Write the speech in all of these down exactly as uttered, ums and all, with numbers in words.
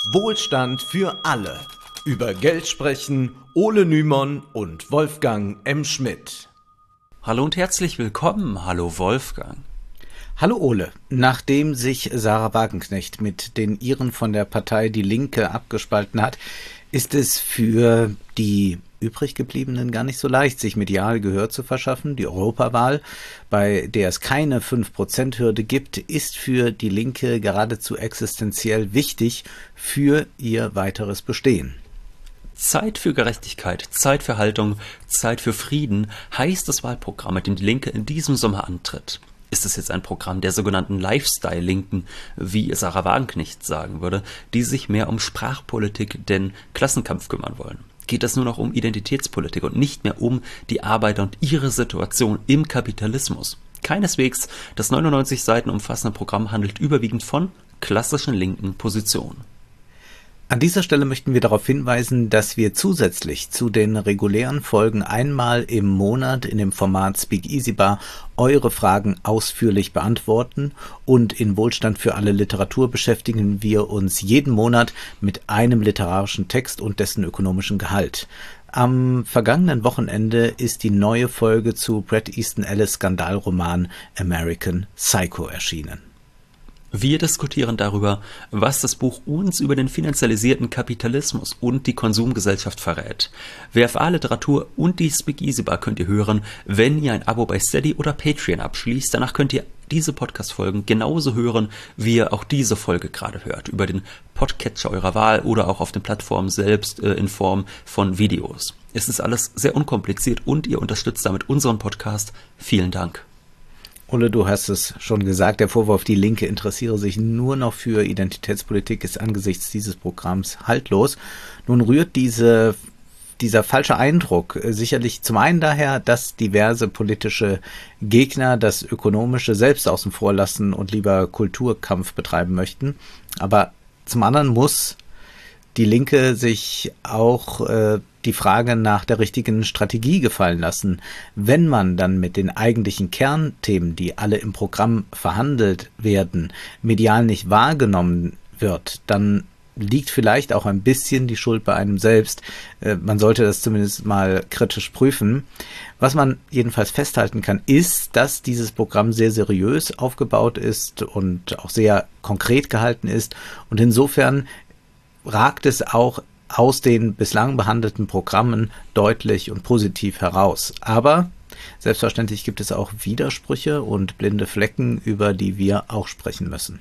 Wohlstand für alle. Über Geld sprechen Ole Nymon und Wolfgang M. Schmidt. Hallo und herzlich willkommen. Hallo Wolfgang. Hallo Ole. Nachdem sich Sahra Wagenknecht mit den Iren von der Partei Die Linke abgespalten hat, ist es für die übrig gebliebenen gar nicht so leicht, sich medial Gehör zu verschaffen. Die Europawahl, bei der es keine fünf Prozent Hürde gibt, ist für die Linke geradezu existenziell wichtig für ihr weiteres Bestehen. Zeit für Gerechtigkeit, Zeit für Haltung, Zeit für Frieden heißt das Wahlprogramm, mit dem die Linke in diesem Sommer antritt. Ist es jetzt ein Programm der sogenannten Lifestyle-Linken, wie Sahra Wagenknecht sagen würde, die sich mehr um Sprachpolitik denn Klassenkampf kümmern wollen? Geht es nur noch um Identitätspolitik und nicht mehr um die Arbeiter und ihre Situation im Kapitalismus? Keineswegs, das neunundneunzig Seiten umfassende Programm handelt überwiegend von klassischen linken Positionen. An dieser Stelle möchten wir darauf hinweisen, dass wir zusätzlich zu den regulären Folgen einmal im Monat in dem Format Speak Easy Bar eure Fragen ausführlich beantworten, und in Wohlstand für alle Literatur beschäftigen wir uns jeden Monat mit einem literarischen Text und dessen ökonomischen Gehalt. Am vergangenen Wochenende ist die neue Folge zu Bret Easton Ellis' Skandalroman American Psycho erschienen. Wir diskutieren darüber, was das Buch uns über den finanzialisierten Kapitalismus und die Konsumgesellschaft verrät. W F A-Literatur und die Speak Easy Bar könnt ihr hören, wenn ihr ein Abo bei Steady oder Patreon abschließt. Danach könnt ihr diese Podcast-Folgen genauso hören, wie ihr auch diese Folge gerade hört, über den Podcatcher eurer Wahl oder auch auf den Plattformen selbst äh, in Form von Videos. Es ist alles sehr unkompliziert und ihr unterstützt damit unseren Podcast. Vielen Dank. Ole, du hast es schon gesagt, der Vorwurf, die Linke interessiere sich nur noch für Identitätspolitik, ist angesichts dieses Programms haltlos. Nun rührt diese, dieser falsche Eindruck sicherlich zum einen daher, dass diverse politische Gegner das Ökonomische selbst außen vor lassen und lieber Kulturkampf betreiben möchten. Aber zum anderen muss die Linke sich auch äh, die Frage nach der richtigen Strategie gefallen lassen. Wenn man dann mit den eigentlichen Kernthemen, die alle im Programm verhandelt werden, medial nicht wahrgenommen wird, dann liegt vielleicht auch ein bisschen die Schuld bei einem selbst. Äh, man sollte das zumindest mal kritisch prüfen. Was man jedenfalls festhalten kann, ist, dass dieses Programm sehr seriös aufgebaut ist und auch sehr konkret gehalten ist, und insofern ragt es auch aus den bislang behandelten Programmen deutlich und positiv heraus. Aber selbstverständlich gibt es auch Widersprüche und blinde Flecken, über die wir auch sprechen müssen.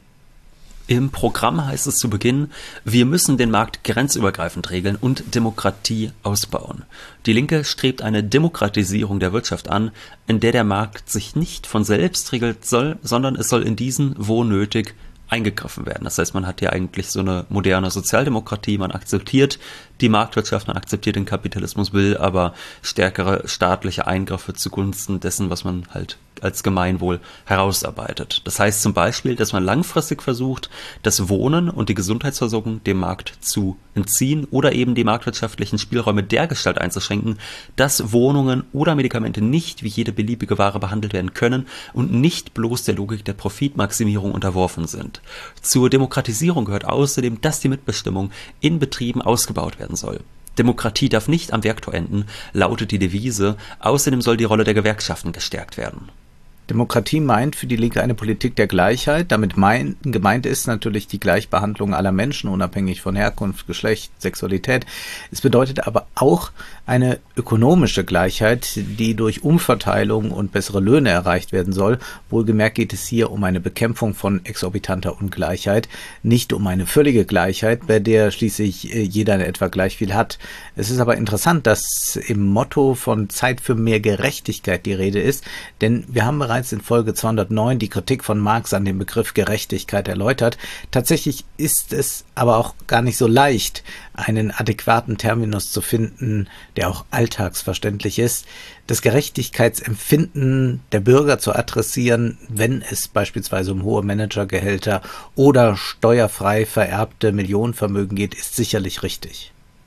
Im Programm heißt es zu Beginn, wir müssen den Markt grenzübergreifend regeln und Demokratie ausbauen. Die Linke strebt eine Demokratisierung der Wirtschaft an, in der der Markt sich nicht von selbst regelt soll, sondern es soll in diesen, wo nötig, eingegriffen werden. Das heißt, man hat ja eigentlich so eine moderne Sozialdemokratie, man akzeptiert die Marktwirtschaft, man akzeptiert den Kapitalismus, will aber stärkere staatliche Eingriffe zugunsten dessen, was man halt als Gemeinwohl herausarbeitet. Das heißt zum Beispiel, dass man langfristig versucht, das Wohnen und die Gesundheitsversorgung dem Markt zu entziehen oder eben die marktwirtschaftlichen Spielräume dergestalt einzuschränken, dass Wohnungen oder Medikamente nicht wie jede beliebige Ware behandelt werden können und nicht bloß der Logik der Profitmaximierung unterworfen sind. Zur Demokratisierung gehört außerdem, dass die Mitbestimmung in Betrieben ausgebaut werden soll. Demokratie darf nicht am Werktor enden, lautet die Devise. Außerdem soll die Rolle der Gewerkschaften gestärkt werden. Demokratie meint für die Linke eine Politik der Gleichheit. Damit mein, gemeint ist natürlich die Gleichbehandlung aller Menschen, unabhängig von Herkunft, Geschlecht, Sexualität. Es bedeutet aber auch eine ökonomische Gleichheit, die durch Umverteilung und bessere Löhne erreicht werden soll. Wohlgemerkt geht es hier um eine Bekämpfung von exorbitanter Ungleichheit, nicht um eine völlige Gleichheit, bei der schließlich jeder in etwa gleich viel hat. Es ist aber interessant, dass im Motto von Zeit für mehr Gerechtigkeit die Rede ist, denn wir haben bereits in Folge zweihundertneun die Kritik von Marx an dem Begriff Gerechtigkeit erläutert. Tatsächlich ist es aber auch gar nicht so leicht, einen adäquaten Terminus zu finden, der auch alltagsverständlich ist. Das Gerechtigkeitsempfinden der Bürger zu adressieren, wenn es beispielsweise um hohe Managergehälter oder steuerfrei vererbte Millionenvermögen geht, ist sicherlich richtig.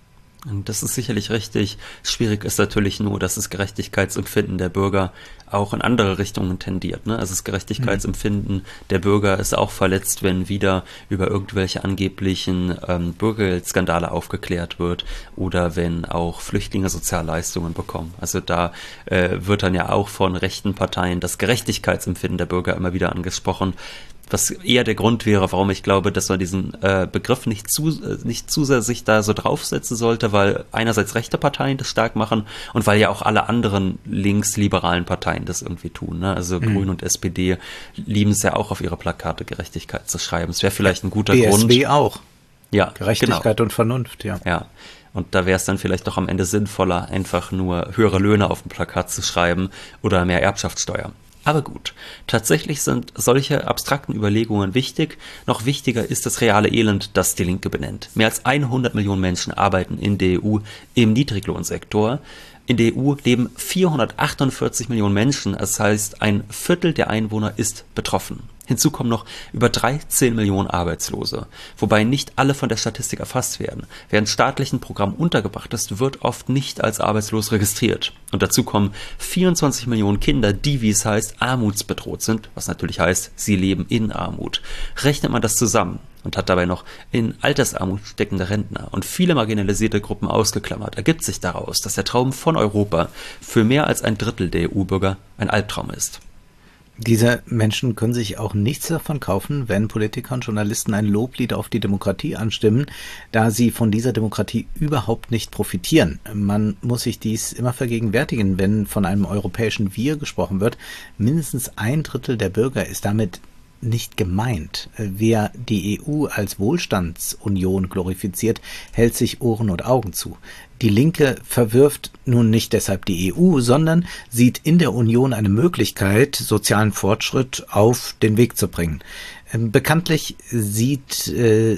Und das ist sicherlich richtig. Schwierig ist natürlich nur, dass das Gerechtigkeitsempfinden der Bürger auch in andere Richtungen tendiert. Ne? Also das Gerechtigkeitsempfinden der Bürger ist auch verletzt, wenn wieder über irgendwelche angeblichen ähm, Bürgergeldskandale aufgeklärt wird oder wenn auch Flüchtlinge Sozialleistungen bekommen. Also da äh, wird dann ja auch von rechten Parteien das Gerechtigkeitsempfinden der Bürger immer wieder angesprochen, was eher der Grund wäre, warum ich glaube, dass man diesen äh, Begriff nicht zu, äh, nicht zu sehr sich da so draufsetzen sollte, weil einerseits rechte Parteien das stark machen und weil ja auch alle anderen linksliberalen Parteien das irgendwie tun. Ne? Also mhm. Grün und S P D lieben es ja auch auf ihre Plakate Gerechtigkeit zu schreiben. Es wäre vielleicht ein guter B S W Grund. B S W auch. Ja, Gerechtigkeit genau. und Vernunft, ja. Ja. Und da wäre es dann vielleicht doch am Ende sinnvoller, einfach nur höhere Löhne auf dem Plakat zu schreiben oder mehr Erbschaftssteuer. Aber gut, tatsächlich sind solche abstrakten Überlegungen wichtig. Noch wichtiger ist das reale Elend, das die Linke benennt. Mehr als hundert Millionen Menschen arbeiten in der E U im Niedriglohnsektor. In der E U leben vierhundertachtundvierzig Millionen Menschen, das heißt, ein Viertel der Einwohner ist betroffen. Hinzu kommen noch über dreizehn Millionen Arbeitslose, wobei nicht alle von der Statistik erfasst werden. Wer in staatlichen Programmen untergebracht ist, wird oft nicht als arbeitslos registriert. Und dazu kommen vierundzwanzig Millionen Kinder, die, wie es heißt, armutsbedroht sind, was natürlich heißt, sie leben in Armut. Rechnet man das zusammen und hat dabei noch in Altersarmut steckende Rentner und viele marginalisierte Gruppen ausgeklammert, ergibt sich daraus, dass der Traum von Europa für mehr als ein Drittel der E U-Bürger ein Albtraum ist. Diese Menschen können sich auch nichts davon kaufen, wenn Politiker und Journalisten ein Loblied auf die Demokratie anstimmen, da sie von dieser Demokratie überhaupt nicht profitieren. Man muss sich dies immer vergegenwärtigen, wenn von einem europäischen Wir gesprochen wird. Mindestens ein Drittel der Bürger ist damit nicht gemeint. Wer die E U als Wohlstandsunion glorifiziert, hält sich Ohren und Augen zu. Die Linke verwirft nun nicht deshalb die E U, sondern sieht in der Union eine Möglichkeit, sozialen Fortschritt auf den Weg zu bringen. Bekanntlich sieht äh,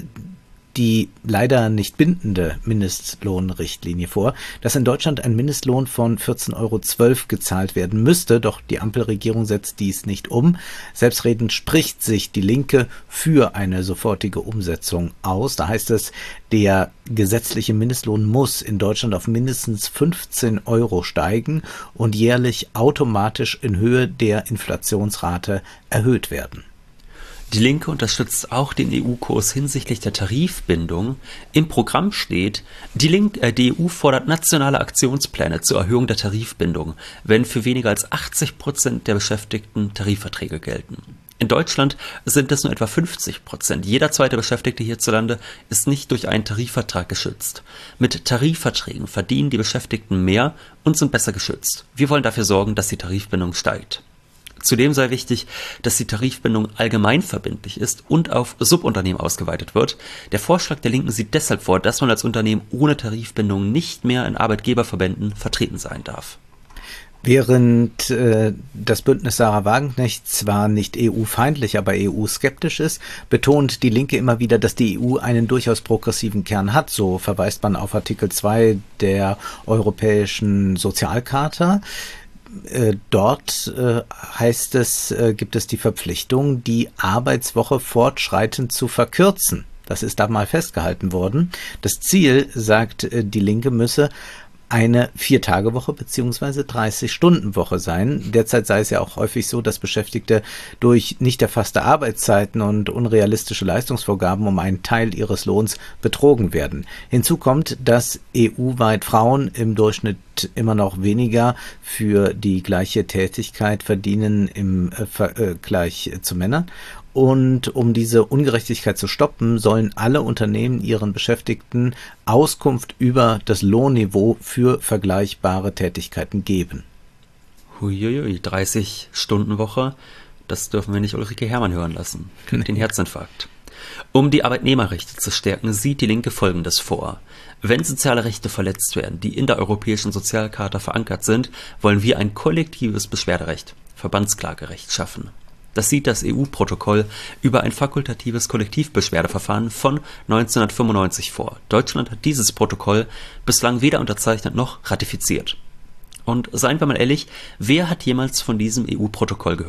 die leider nicht bindende Mindestlohnrichtlinie vor, dass in Deutschland ein Mindestlohn von vierzehn Euro zwölf gezahlt werden müsste, doch die Ampelregierung setzt dies nicht um. Selbstredend spricht sich die Linke für eine sofortige Umsetzung aus. Da heißt es, der gesetzliche Mindestlohn muss in Deutschland auf mindestens fünfzehn Euro steigen und jährlich automatisch in Höhe der Inflationsrate erhöht werden. Die Linke unterstützt auch den E U-Kurs hinsichtlich der Tarifbindung. Im Programm steht, die, Link, äh, die E U fordert nationale Aktionspläne zur Erhöhung der Tarifbindung, wenn für weniger als achtzig Prozent der Beschäftigten Tarifverträge gelten. In Deutschland sind es nur etwa fünfzig Prozent. Jeder zweite Beschäftigte hierzulande ist nicht durch einen Tarifvertrag geschützt. Mit Tarifverträgen verdienen die Beschäftigten mehr und sind besser geschützt. Wir wollen dafür sorgen, dass die Tarifbindung steigt. Zudem sei wichtig, dass die Tarifbindung allgemeinverbindlich ist und auf Subunternehmen ausgeweitet wird. Der Vorschlag der Linken sieht deshalb vor, dass man als Unternehmen ohne Tarifbindung nicht mehr in Arbeitgeberverbänden vertreten sein darf. Während äh, das Bündnis Sarah Wagenknecht zwar nicht E U-feindlich, aber E U-skeptisch ist, betont die Linke immer wieder, dass die E U einen durchaus progressiven Kern hat. So verweist man auf Artikel zwei der Europäischen Sozialcharta. Dort äh, heißt es, äh, gibt es die Verpflichtung, die Arbeitswoche fortschreitend zu verkürzen. Das ist da mal festgehalten worden. Das Ziel, sagt äh, die Linke, müsse eine Vier-Tage-Woche bzw. dreißig-Stunden-Woche sein. Derzeit sei es ja auch häufig so, dass Beschäftigte durch nicht erfasste Arbeitszeiten und unrealistische Leistungsvorgaben um einen Teil ihres Lohns betrogen werden. Hinzu kommt, dass E U-weit Frauen im Durchschnitt immer noch weniger für die gleiche Tätigkeit verdienen im äh, Vergleich zu Männern. Und um diese Ungerechtigkeit zu stoppen, sollen alle Unternehmen ihren Beschäftigten Auskunft über das Lohnniveau für vergleichbare Tätigkeiten geben. Huiuiui, dreißig-Stunden-Woche, das dürfen wir nicht Ulrike Herrmann hören lassen. Kriegt den Herzinfarkt. Um die Arbeitnehmerrechte zu stärken, sieht die Linke Folgendes vor. Wenn soziale Rechte verletzt werden, die in der Europäischen Sozialcharta verankert sind, wollen wir ein kollektives Beschwerderecht, Verbandsklagerecht schaffen. Das sieht das E U-Protokoll über ein fakultatives Kollektivbeschwerdeverfahren von neunzehnhundertfünfundneunzig vor. Deutschland hat dieses Protokoll bislang weder unterzeichnet noch ratifiziert. Und seien wir mal ehrlich, wer hat jemals von diesem E U-Protokoll gehört?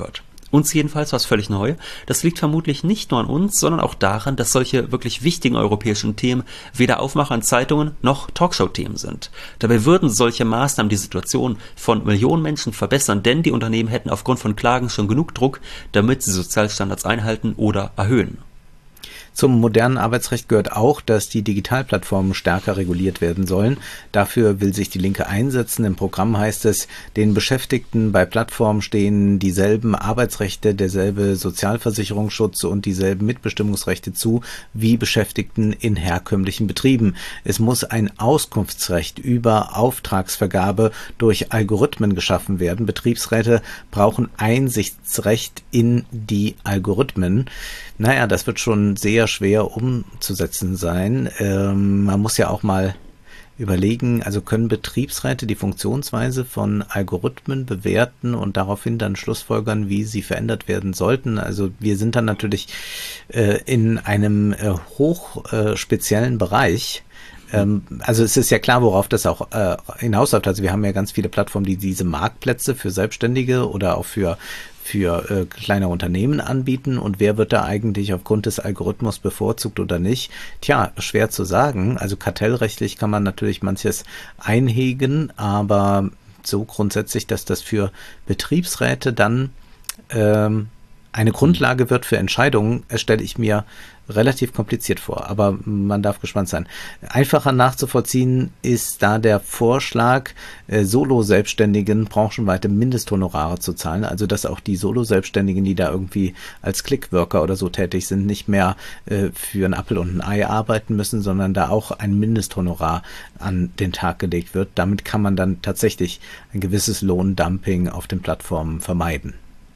Uns jedenfalls war es völlig neu. Das liegt vermutlich nicht nur an uns, sondern auch daran, dass solche wirklich wichtigen europäischen Themen weder Aufmacher in Zeitungen noch Talkshow-Themen sind. Dabei würden solche Maßnahmen die Situation von Millionen Menschen verbessern, denn die Unternehmen hätten aufgrund von Klagen schon genug Druck, damit sie Sozialstandards einhalten oder erhöhen. Zum modernen Arbeitsrecht gehört auch, dass die Digitalplattformen stärker reguliert werden sollen. Dafür will sich die Linke einsetzen. Im Programm heißt es, den Beschäftigten bei Plattformen stehen dieselben Arbeitsrechte, derselbe Sozialversicherungsschutz und dieselben Mitbestimmungsrechte zu wie Beschäftigten in herkömmlichen Betrieben. Es muss ein Auskunftsrecht über Auftragsvergabe durch Algorithmen geschaffen werden. Betriebsräte brauchen Einsichtsrecht in die Algorithmen. Naja, das wird schon sehr schwer umzusetzen sein. Ähm, man muss ja auch mal überlegen, also können Betriebsräte die Funktionsweise von Algorithmen bewerten und daraufhin dann schlussfolgern, wie sie verändert werden sollten. Also wir sind dann natürlich äh, in einem äh, hoch äh, speziellen Bereich. Ähm, also es ist ja klar, worauf das auch äh, hinausläuft. Also wir haben ja ganz viele Plattformen, die diese Marktplätze für Selbstständige oder auch für für äh, kleine Unternehmen anbieten, und wer wird da eigentlich aufgrund des Algorithmus bevorzugt oder nicht? Tja, schwer zu sagen. Also kartellrechtlich kann man natürlich manches einhegen, aber so grundsätzlich, dass das für Betriebsräte dann ähm, eine Grundlage wird für Entscheidungen, stelle ich mir relativ kompliziert vor, aber man darf gespannt sein. Einfacher nachzuvollziehen ist da der Vorschlag, äh, Solo-Selbstständigen branchenweite Mindesthonorare zu zahlen, also dass auch die Solo-Selbstständigen, die da irgendwie als Clickworker oder so tätig sind, nicht mehr äh, für ein Apfel und ein Ei arbeiten müssen, sondern da auch ein Mindesthonorar an den Tag gelegt wird. Damit kann man dann tatsächlich ein gewisses Lohndumping auf den Plattformen vermeiden.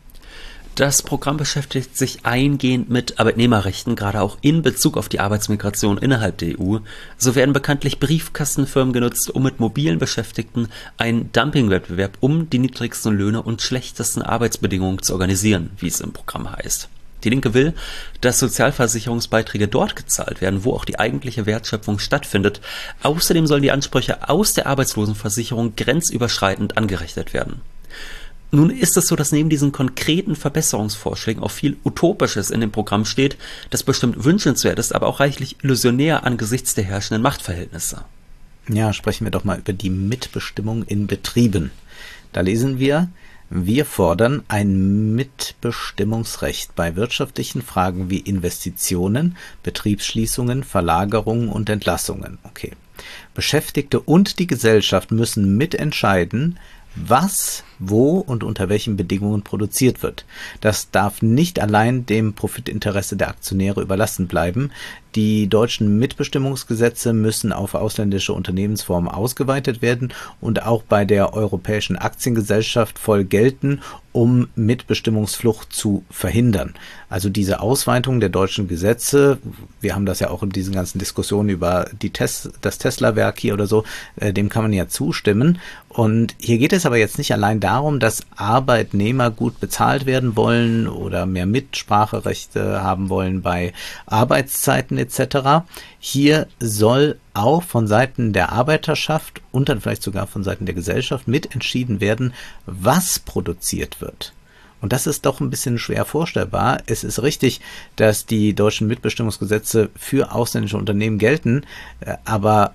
Das Programm beschäftigt sich eingehend mit Arbeitnehmerrechten, gerade auch in Bezug auf die Arbeitsmigration innerhalb der E U. So werden bekanntlich Briefkastenfirmen genutzt, um mit mobilen Beschäftigten einen Dumpingwettbewerb um die niedrigsten Löhne und schlechtesten Arbeitsbedingungen zu organisieren, wie es im Programm heißt. Die Linke will, dass Sozialversicherungsbeiträge dort gezahlt werden, wo auch die eigentliche Wertschöpfung stattfindet. Außerdem sollen die Ansprüche aus der Arbeitslosenversicherung grenzüberschreitend angerechnet werden. Nun ist es so, dass neben diesen konkreten Verbesserungsvorschlägen auch viel Utopisches in dem Programm steht, das bestimmt wünschenswert ist, aber auch reichlich illusionär angesichts der herrschenden Machtverhältnisse. Ja, sprechen wir doch mal über die Mitbestimmung in Betrieben. Da lesen wir: Wir fordern ein Mitbestimmungsrecht bei wirtschaftlichen Fragen wie Investitionen, Betriebsschließungen, Verlagerungen und Entlassungen. Okay. Beschäftigte und die Gesellschaft müssen mitentscheiden, was, wo und unter welchen Bedingungen produziert wird. Das darf nicht allein dem Profitinteresse der Aktionäre überlassen bleiben. Die deutschen Mitbestimmungsgesetze müssen auf ausländische Unternehmensformen ausgeweitet werden und auch bei der Europäischen Aktiengesellschaft voll gelten, um Mitbestimmungsflucht zu verhindern. Also diese Ausweitung der deutschen Gesetze, wir haben das ja auch in diesen ganzen Diskussionen über die Tes- das Tesla-Werk hier oder so, äh, dem kann man ja zustimmen. Und hier geht es aber jetzt nicht allein darum, dass Arbeitnehmer gut bezahlt werden wollen oder mehr Mitspracherechte haben wollen bei Arbeitszeiten et cetera. Hier soll auch von Seiten der Arbeiterschaft und dann vielleicht sogar von Seiten der Gesellschaft mitentschieden werden, was produziert wird. Und das ist doch ein bisschen schwer vorstellbar. Es ist richtig, dass die deutschen Mitbestimmungsgesetze für ausländische Unternehmen gelten, aber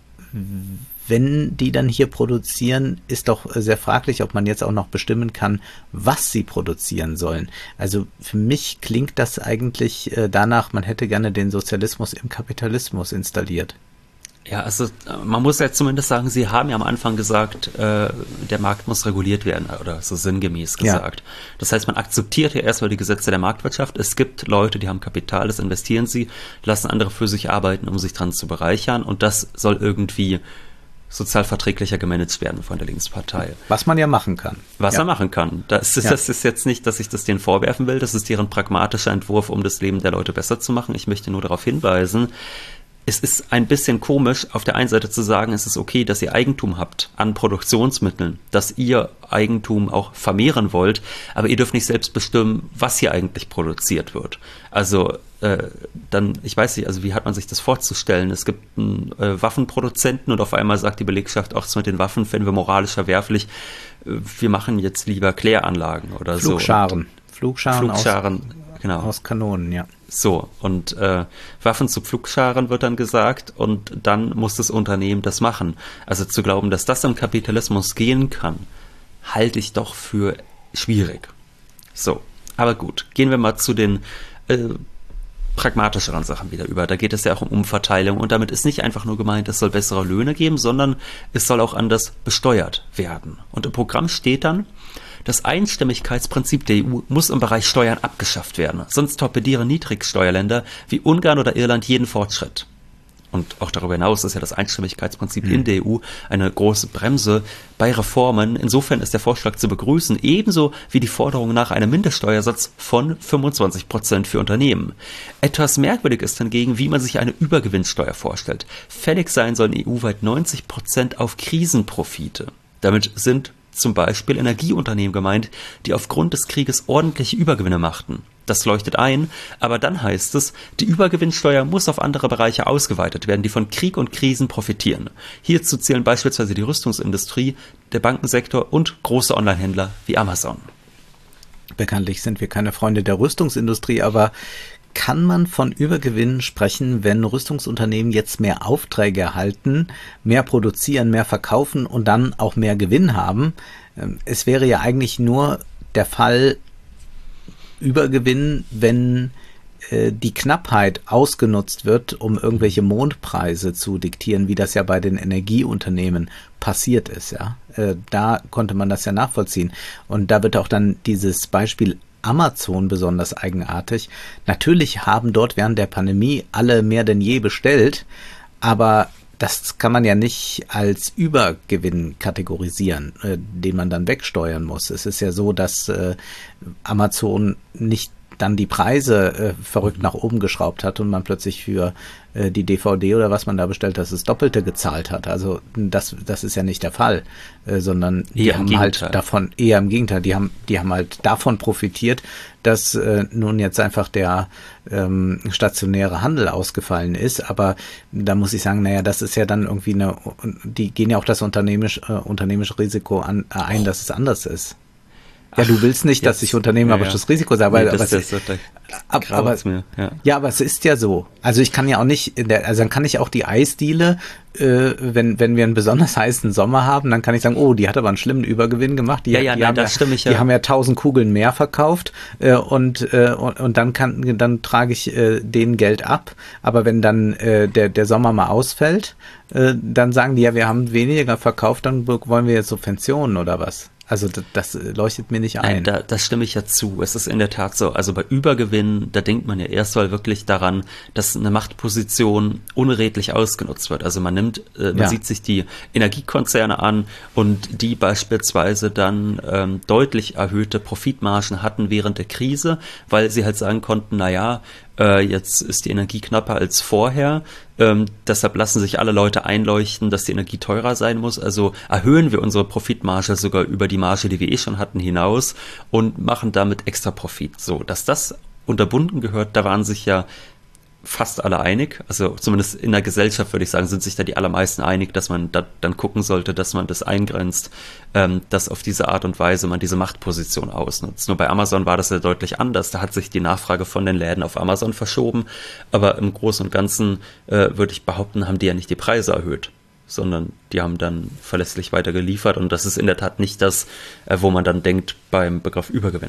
wenn die dann hier produzieren, ist doch sehr fraglich, ob man jetzt auch noch bestimmen kann, was sie produzieren sollen. Also für mich klingt das eigentlich danach, man hätte gerne den Sozialismus im Kapitalismus installiert. Ja, also man muss ja zumindest sagen, Sie haben ja am Anfang gesagt, äh, der Markt muss reguliert werden, oder so sinngemäß gesagt. Ja. Das heißt, man akzeptiert ja erstmal die Gesetze der Marktwirtschaft. Es gibt Leute, die haben Kapital, das investieren sie, lassen andere für sich arbeiten, um sich dran zu bereichern, und das soll irgendwie sozialverträglicher gemanagt werden von der Linkspartei. Was man ja machen kann. Was ja. man machen kann. Das ist, ja. das ist jetzt nicht, dass ich das denen vorwerfen will, das ist deren pragmatischer Entwurf, um das Leben der Leute besser zu machen. Ich möchte nur darauf hinweisen, es ist ein bisschen komisch, auf der einen Seite zu sagen, es ist okay, dass ihr Eigentum habt an Produktionsmitteln, dass ihr Eigentum auch vermehren wollt, aber ihr dürft nicht selbst bestimmen, was hier eigentlich produziert wird. Also äh, dann, ich weiß nicht, also wie hat man sich das vorzustellen? Es gibt einen äh, Waffenproduzenten und auf einmal sagt die Belegschaft, auch das mit den Waffen finden wir moralisch verwerflich, äh, wir machen jetzt lieber Kläranlagen oder Flugscharen. so. Flugscharen, Flugscharen aus, genau. aus Kanonen, ja. So, und äh, Waffen zu Pflugscharen wird dann gesagt und dann muss das Unternehmen das machen. Also zu glauben, dass das im Kapitalismus gehen kann, halte ich doch für schwierig. So, aber gut, gehen wir mal zu den äh, pragmatischeren Sachen wieder über. Da geht es ja auch um Umverteilung und damit ist nicht einfach nur gemeint, es soll bessere Löhne geben, sondern es soll auch anders besteuert werden. Und im Programm steht dann, das Einstimmigkeitsprinzip der E U muss im Bereich Steuern abgeschafft werden, sonst torpedieren Niedrigsteuerländer wie Ungarn oder Irland jeden Fortschritt. Und auch darüber hinaus ist ja das Einstimmigkeitsprinzip mhm. in der E U eine große Bremse bei Reformen. Insofern ist der Vorschlag zu begrüßen, ebenso wie die Forderung nach einem Mindeststeuersatz von fünfundzwanzig Prozent für Unternehmen. Etwas merkwürdig ist hingegen, wie man sich eine Übergewinnsteuer vorstellt. Fällig sein sollen E U-weit neunzig Prozent auf Krisenprofite. Damit sind zum Beispiel Energieunternehmen gemeint, die aufgrund des Krieges ordentliche Übergewinne machten. Das leuchtet ein, aber dann heißt es, die Übergewinnsteuer muss auf andere Bereiche ausgeweitet werden, die von Krieg und Krisen profitieren. Hierzu zählen beispielsweise die Rüstungsindustrie, der Bankensektor und große Onlinehändler wie Amazon. Bekanntlich sind wir keine Freunde der Rüstungsindustrie, aber kann man von Übergewinnen sprechen, wenn Rüstungsunternehmen jetzt mehr Aufträge erhalten, mehr produzieren, mehr verkaufen und dann auch mehr Gewinn haben? Es wäre ja eigentlich nur der Fall Übergewinn, wenn äh, die Knappheit ausgenutzt wird, um irgendwelche Mondpreise zu diktieren, wie das ja bei den Energieunternehmen passiert ist. Ja, äh, da konnte man das ja nachvollziehen. Und da wird auch dann dieses Beispiel Amazon besonders eigenartig. Natürlich haben dort während der Pandemie alle mehr denn je bestellt, aber das kann man ja nicht als Übergewinn kategorisieren, äh, den man dann wegsteuern muss. Es ist ja so, dass äh, Amazon nicht dann die Preise äh, verrückt nach oben geschraubt hat und man plötzlich für äh, die D V D oder was man da bestellt, dass es Doppelte gezahlt hat. Also das, das ist ja nicht der Fall, äh, sondern die eher haben halt davon, eher im Gegenteil, die haben, die haben halt davon profitiert, dass äh, nun jetzt einfach der ähm, stationäre Handel ausgefallen ist. Aber da muss ich sagen, naja, das ist ja dann irgendwie eine, die gehen ja auch das unternehmisch, äh, unternehmische Risiko an, äh, ein, dass es anders ist. Ja, du willst nicht, Ach, dass ich unternehmerisches ja, ja. Risiko sage, nee, aber, das, das, das, das aber, aber mir, ja. ja, aber es ist ja so. Also ich kann ja auch nicht, in der, also dann kann ich auch die Eisdiele, äh, wenn wenn wir einen besonders heißen Sommer haben, dann kann ich sagen, oh, die hat aber einen schlimmen Übergewinn gemacht. Die, ja, ja, die nein, haben das ja, stimme ich ja. Die haben ja tausend Kugeln mehr verkauft äh, und, äh, und und dann kann dann trage ich äh, denen Geld ab. Aber wenn dann äh, der der Sommer mal ausfällt, äh, dann sagen die ja, wir haben weniger verkauft, dann wollen wir jetzt Subventionen oder was? Also das, das leuchtet mir nicht ein. Nein, da, das stimme ich ja zu. Es ist in der Tat so. Also bei Übergewinn, da denkt man ja erst mal wirklich daran, dass eine Machtposition unredlich ausgenutzt wird. Also man nimmt, äh, man ja. sieht sich die Energiekonzerne an und die beispielsweise dann ähm, deutlich erhöhte Profitmargen hatten während der Krise, weil sie halt sagen konnten, na ja, äh, jetzt ist die Energie knapper als vorher. Ähm, deshalb lassen sich alle Leute einleuchten, dass die Energie teurer sein muss. Also erhöhen wir unsere Profitmarge sogar über die Marge, die wir eh schon hatten, hinaus und machen damit extra Profit. So, dass das unterbunden gehört, da waren sich ja fast alle einig. Also zumindest in der Gesellschaft, würde ich sagen, sind sich da die allermeisten einig, dass man da dann gucken sollte, dass man das eingrenzt, ähm, dass auf diese Art und Weise man diese Machtposition ausnutzt. Nur bei Amazon war das ja deutlich anders. Da hat sich die Nachfrage von den Läden auf Amazon verschoben. Aber im Großen und Ganzen, äh, würde ich behaupten, haben die ja nicht die Preise erhöht, sondern die haben dann verlässlich weiter geliefert. Und das ist in der Tat nicht das, äh, wo man dann denkt beim Begriff Übergewinne.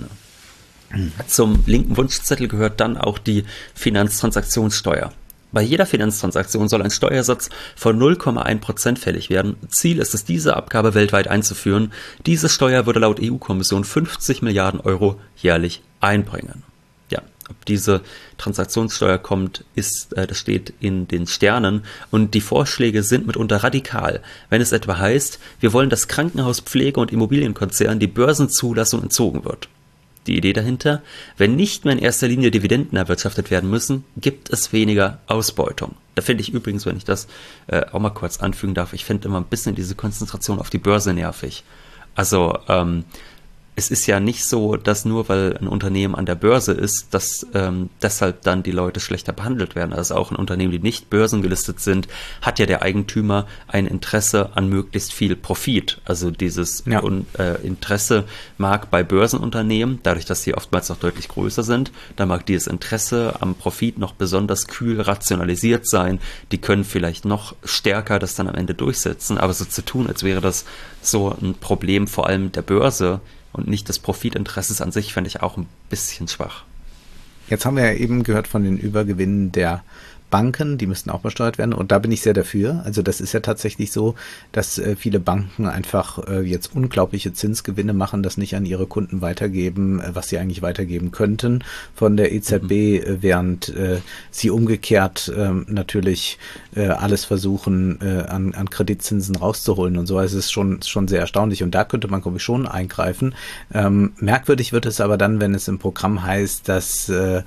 Zum linken Wunschzettel gehört dann auch die Finanztransaktionssteuer. Bei jeder Finanztransaktion soll ein Steuersatz von null Komma eins Prozent fällig werden. Ziel ist es, diese Abgabe weltweit einzuführen. Diese Steuer würde laut E U-Kommission fünfzig Milliarden Euro jährlich einbringen. Ja, ob diese Transaktionssteuer kommt, ist, äh, das steht in den Sternen. Und die Vorschläge sind mitunter radikal. Wenn es etwa heißt, wir wollen, dass Krankenhaus-, Pflege- und Immobilienkonzernen die Börsenzulassung entzogen wird. Die Idee dahinter, wenn nicht mehr in erster Linie Dividenden erwirtschaftet werden müssen, gibt es weniger Ausbeutung. Da finde ich übrigens, wenn ich das äh, auch mal kurz anfügen darf, ich finde immer ein bisschen diese Konzentration auf die Börse nervig. Also ähm, es ist ja nicht so, dass nur weil ein Unternehmen an der Börse ist, dass ähm, deshalb dann die Leute schlechter behandelt werden. Also auch ein Unternehmen, die nicht börsengelistet sind, hat ja der Eigentümer ein Interesse an möglichst viel Profit. Also dieses ja. un, äh, Interesse mag bei Börsenunternehmen, dadurch, dass sie oftmals noch deutlich größer sind, da mag dieses Interesse am Profit noch besonders kühl rationalisiert sein. Die können vielleicht noch stärker das dann am Ende durchsetzen, aber so zu tun, als wäre das so ein Problem vor allem der Börse und nicht des Profitinteresses an sich, fände ich auch ein bisschen schwach. Jetzt haben wir ja eben gehört von den Übergewinnen der Banken, die müssten auch besteuert werden und da bin ich sehr dafür. Also das ist ja tatsächlich so, dass äh, viele Banken einfach äh, jetzt unglaubliche Zinsgewinne machen, das nicht an ihre Kunden weitergeben, äh, was sie eigentlich weitergeben könnten von der E Z B, mhm. äh, während äh, sie umgekehrt äh, natürlich äh, alles versuchen, äh, an, an Kreditzinsen rauszuholen und so. Also es ist schon, schon sehr erstaunlich und da könnte man, glaube ich, schon eingreifen. Ähm, merkwürdig wird es aber dann, wenn es im Programm heißt, dass äh,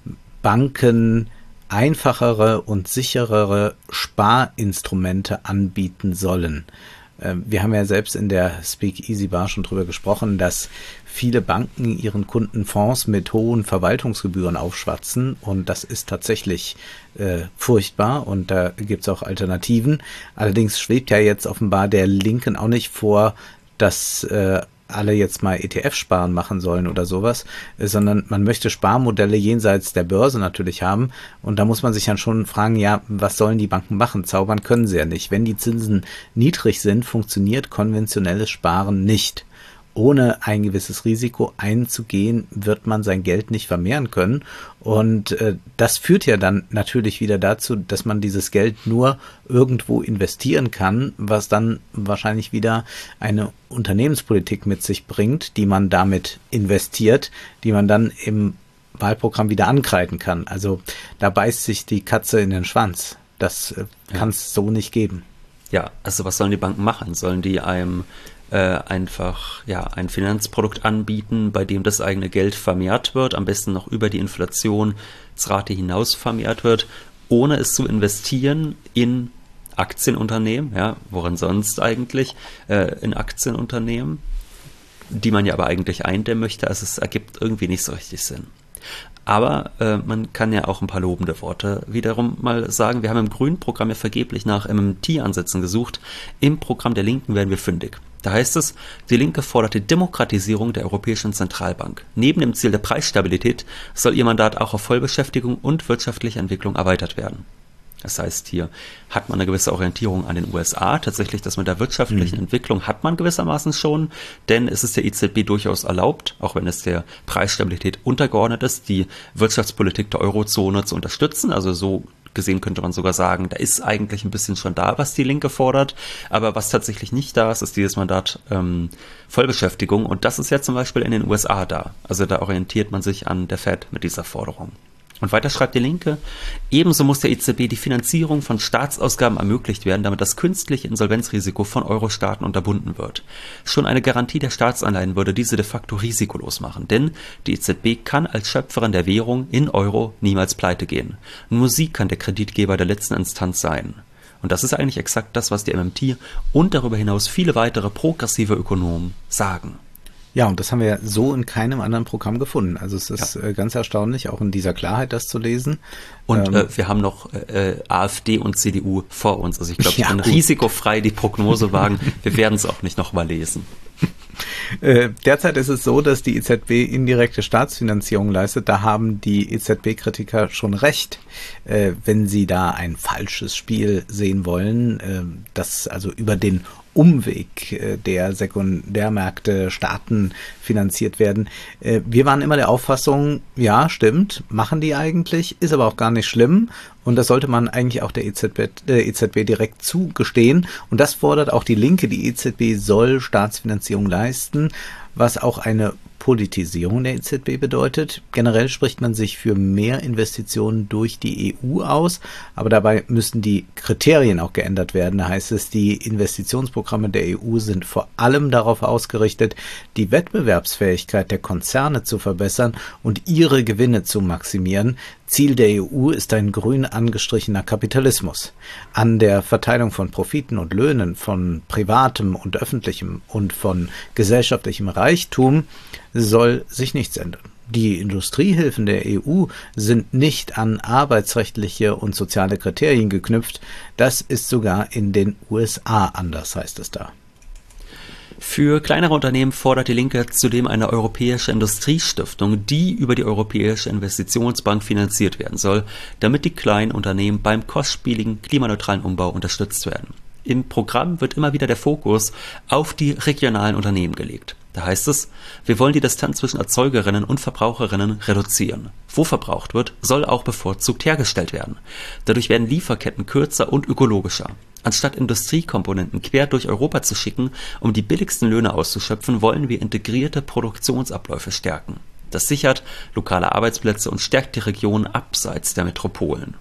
Banken einfachere und sicherere Sparinstrumente anbieten sollen. Wir haben ja selbst in der Speak Easy Bar schon drüber gesprochen, dass viele Banken ihren Kunden Fonds mit hohen Verwaltungsgebühren aufschwatzen und das ist tatsächlich äh, furchtbar und da gibt es auch Alternativen. Allerdings schwebt ja jetzt offenbar der Linken auch nicht vor, dass äh, alle jetzt mal E T F-Sparen machen sollen oder sowas, sondern man möchte Sparmodelle jenseits der Börse natürlich haben und da muss man sich dann schon fragen, ja, was sollen die Banken machen? Zaubern können sie ja nicht. Wenn die Zinsen niedrig sind, funktioniert konventionelles Sparen nicht. Ohne ein gewisses Risiko einzugehen, wird man sein Geld nicht vermehren können. Und äh, das führt ja dann natürlich wieder dazu, dass man dieses Geld nur irgendwo investieren kann, was dann wahrscheinlich wieder eine Unternehmenspolitik mit sich bringt, die man damit investiert, die man dann im Wahlprogramm wieder ankreiden kann. Also da beißt sich die Katze in den Schwanz. Das äh, kann es so nicht geben. Ja, also was sollen die Banken machen? Sollen die einem einfach ja ein Finanzprodukt anbieten, bei dem das eigene Geld vermehrt wird, am besten noch über die Inflationsrate hinaus vermehrt wird, ohne es zu investieren in Aktienunternehmen, ja, worin sonst eigentlich, äh, in Aktienunternehmen, die man ja aber eigentlich eindämmen möchte, also es ergibt irgendwie nicht so richtig Sinn. Aber äh, man kann ja auch ein paar lobende Worte wiederum mal sagen. Wir haben im grünen Programm ja vergeblich nach M M T-Ansätzen gesucht. Im Programm der Linken werden wir fündig. Da heißt es, die Linke fordert die Demokratisierung der Europäischen Zentralbank. Neben dem Ziel der Preisstabilität soll ihr Mandat auch auf Vollbeschäftigung und wirtschaftliche Entwicklung erweitert werden. Das heißt, hier hat man eine gewisse Orientierung an den U S A. Tatsächlich, das mit der wirtschaftlichen mhm. Entwicklung hat man gewissermaßen schon, denn es ist der E Z B durchaus erlaubt, auch wenn es der Preisstabilität untergeordnet ist, die Wirtschaftspolitik der Eurozone zu unterstützen. Also so gesehen könnte man sogar sagen, da ist eigentlich ein bisschen schon da, was die Linke fordert. Aber was tatsächlich nicht da ist, ist dieses Mandat ähm, Vollbeschäftigung. Und das ist ja zum Beispiel in den U S A da. Also da orientiert man sich an der Fed mit dieser Forderung. Und weiter schreibt die Linke, ebenso muss der E Z B die Finanzierung von Staatsausgaben ermöglicht werden, damit das künstliche Insolvenzrisiko von Euro-Staaten unterbunden wird. Schon eine Garantie der Staatsanleihen würde diese de facto risikolos machen, denn die E Z B kann als Schöpferin der Währung in Euro niemals pleite gehen. Nur sie kann der Kreditgeber der letzten Instanz sein. Und das ist eigentlich exakt das, was die M M T und darüber hinaus viele weitere progressive Ökonomen sagen. Ja, und das haben wir ja so in keinem anderen Programm gefunden. Also es ist ja. äh, ganz erstaunlich, auch in dieser Klarheit das zu lesen. Und ähm, äh, wir haben noch äh, AfD und C D U vor uns. Also ich glaube, ich ja, kann gut. risikofrei die Prognose wagen. Wir werden es auch nicht nochmal lesen. Äh, derzeit ist es so, dass die E Z B indirekte Staatsfinanzierung leistet. Da haben die E Z B-Kritiker schon recht, äh, wenn sie da ein falsches Spiel sehen wollen, äh, das also über den Umweg der Sekundärmärkte Staaten finanziert werden. Wir waren immer der Auffassung, ja, stimmt, machen die eigentlich, ist aber auch gar nicht schlimm und das sollte man eigentlich auch der E Z B, der E Z B direkt zugestehen und das fordert auch die Linke. Die E Z B soll Staatsfinanzierung leisten, was auch eine Entpolitisierung der E Z B bedeutet. Generell spricht man sich für mehr Investitionen durch die E U aus, aber dabei müssen die Kriterien auch geändert werden. Da heißt es, die Investitionsprogramme der E U sind vor allem darauf ausgerichtet, die Wettbewerbsfähigkeit der Konzerne zu verbessern und ihre Gewinne zu maximieren. Ziel der E U ist ein grün angestrichener Kapitalismus. An der Verteilung von Profiten und Löhnen, von privatem und öffentlichem und von gesellschaftlichem Reichtum soll sich nichts ändern. Die Industriehilfen der E U sind nicht an arbeitsrechtliche und soziale Kriterien geknüpft. Das ist sogar in den U S A anders, heißt es da. Für kleinere Unternehmen fordert die Linke zudem eine europäische Industriestiftung, die über die Europäische Investitionsbank finanziert werden soll, damit die kleinen Unternehmen beim kostspieligen, klimaneutralen Umbau unterstützt werden. Im Programm wird immer wieder der Fokus auf die regionalen Unternehmen gelegt. Da heißt es, wir wollen die Distanz zwischen Erzeugerinnen und Verbraucherinnen reduzieren. Wo verbraucht wird, soll auch bevorzugt hergestellt werden. Dadurch werden Lieferketten kürzer und ökologischer. Anstatt Industriekomponenten quer durch Europa zu schicken, um die billigsten Löhne auszuschöpfen, wollen wir integrierte Produktionsabläufe stärken. Das sichert lokale Arbeitsplätze und stärkt die Region abseits der Metropolen.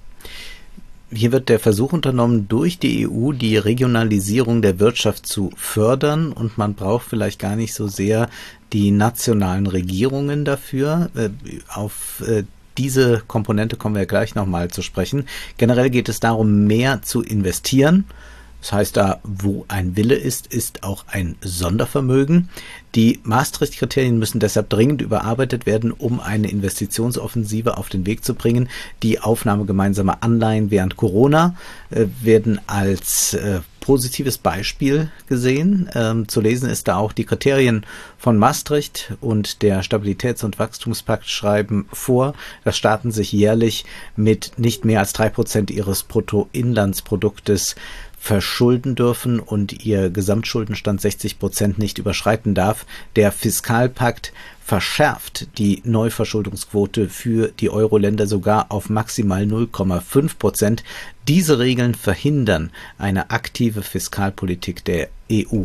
Hier wird der Versuch unternommen, durch die E U die Regionalisierung der Wirtschaft zu fördern, und man braucht vielleicht gar nicht so sehr die nationalen Regierungen dafür. Auf diese Komponente kommen wir gleich nochmal zu sprechen. Generell geht es darum, mehr zu investieren. Das heißt, da, wo ein Wille ist, ist auch ein Sondervermögen. Die Maastricht-Kriterien müssen deshalb dringend überarbeitet werden, um eine Investitionsoffensive auf den Weg zu bringen. Die Aufnahme gemeinsamer Anleihen während Corona äh, werden als äh, positives Beispiel gesehen. Ähm, zu lesen ist da auch, die Kriterien von Maastricht und der Stabilitäts- und Wachstumspakt schreiben vor, dass Staaten sich jährlich mit nicht mehr als drei Prozent ihres Bruttoinlandsproduktes verschulden dürfen und ihr Gesamtschuldenstand sechzig Prozent nicht überschreiten darf. Der Fiskalpakt verschärft die Neuverschuldungsquote für die Euro-Länder sogar auf maximal null Komma fünf Prozent. Diese Regeln verhindern eine aktive Fiskalpolitik der E U.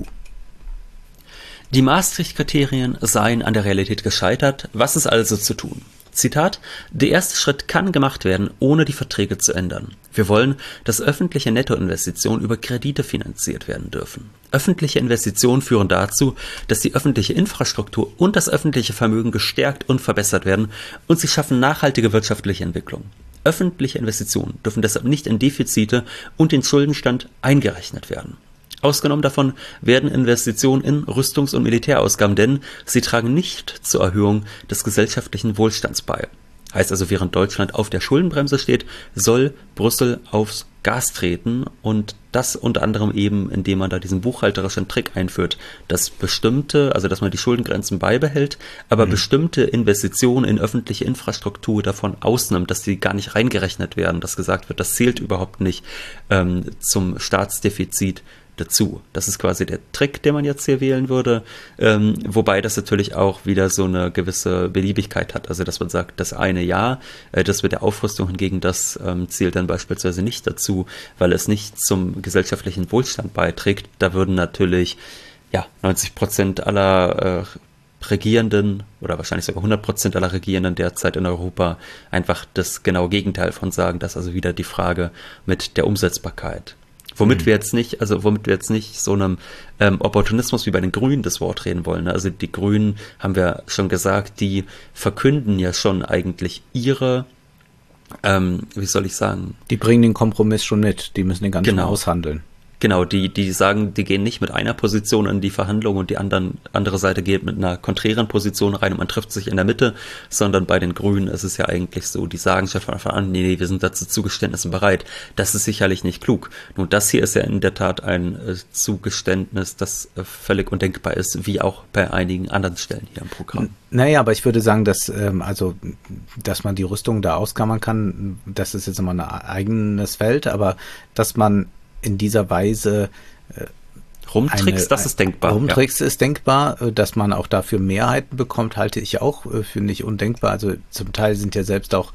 Die Maastricht-Kriterien seien an der Realität gescheitert. Was ist also zu tun? Zitat, der erste Schritt kann gemacht werden, ohne die Verträge zu ändern. Wir wollen, dass öffentliche Nettoinvestitionen über Kredite finanziert werden dürfen. Öffentliche Investitionen führen dazu, dass die öffentliche Infrastruktur und das öffentliche Vermögen gestärkt und verbessert werden, und sie schaffen nachhaltige wirtschaftliche Entwicklung. Öffentliche Investitionen dürfen deshalb nicht in Defizite und den Schuldenstand eingerechnet werden. Ausgenommen davon werden Investitionen in Rüstungs- und Militärausgaben, denn sie tragen nicht zur Erhöhung des gesellschaftlichen Wohlstands bei. Heißt also, während Deutschland auf der Schuldenbremse steht, soll Brüssel aufs Gas treten, und das unter anderem eben, indem man da diesen buchhalterischen Trick einführt, dass bestimmte, also dass man die Schuldengrenzen beibehält, aber mhm. bestimmte Investitionen in öffentliche Infrastruktur davon ausnimmt, dass die gar nicht reingerechnet werden, dass gesagt wird, das zählt überhaupt nicht ähm, zum Staatsdefizit dazu. Das ist quasi der Trick, den man jetzt hier wählen würde, ähm, wobei das natürlich auch wieder so eine gewisse Beliebigkeit hat, also dass man sagt, das eine Jahr, äh, das mit der Aufrüstung hingegen, das ähm, zählt dann beispielsweise nicht dazu, weil es nicht zum gesellschaftlichen Wohlstand beiträgt. Da würden natürlich ja neunzig Prozent aller äh, Regierenden oder wahrscheinlich sogar hundert Prozent aller Regierenden derzeit in Europa einfach das genaue Gegenteil von sagen. Das ist also wieder die Frage mit der Umsetzbarkeit. Womit mhm. wir jetzt nicht, also womit wir jetzt nicht so einem ähm, Opportunismus wie bei den Grünen das Wort reden wollen. Ne? Also die Grünen, haben wir schon gesagt, die verkünden ja schon eigentlich ihre, ähm, wie soll ich sagen? Die bringen den Kompromiss schon mit, die müssen den ganz genau. schön aushandeln. Genau, die, die sagen, die gehen nicht mit einer Position in die Verhandlungen und die anderen, andere Seite geht mit einer konträren Position rein und man trifft sich in der Mitte, sondern bei den Grünen ist es ja eigentlich so, die sagen schon von Anfang an, nee, nee, wir sind dazu Zugeständnissen bereit. Das ist sicherlich nicht klug. Nun, das hier ist ja in der Tat ein äh, Zugeständnis, das äh, völlig undenkbar ist, wie auch bei einigen anderen Stellen hier im Programm. Naja, aber ich würde sagen, dass ähm, also, dass man die Rüstung da auskammern kann, das ist jetzt immer ein eigenes Feld, aber dass man in dieser Weise äh, rumtrickst, das ist denkbar. Rumtrickst ja. ist denkbar, dass man auch dafür Mehrheiten bekommt, halte ich auch äh, für nicht undenkbar. Also zum Teil sind ja selbst auch